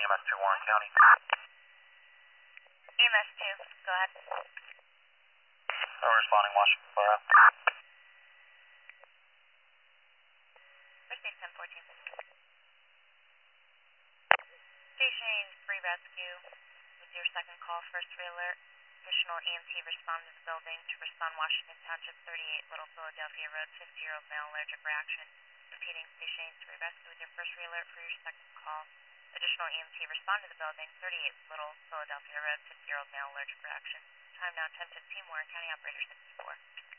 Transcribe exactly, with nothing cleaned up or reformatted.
E M S two, Warren County. E M S two, go ahead. We're responding, Washington Borough. First base ten fourteen. Station three rescue with your second call, first alert. Additional E M T respond to the building to respond Washington Township thirty-eight Little Philadelphia Road, fifty-year-old male allergic reaction. Repeating Station three rescue with your first alert for your second call. Additional E M T respond to the building, thirty-eight Little Philadelphia Road, fifty-year-old male allergic reaction. Time now ten fifteen, Warren County Operator sixty-four.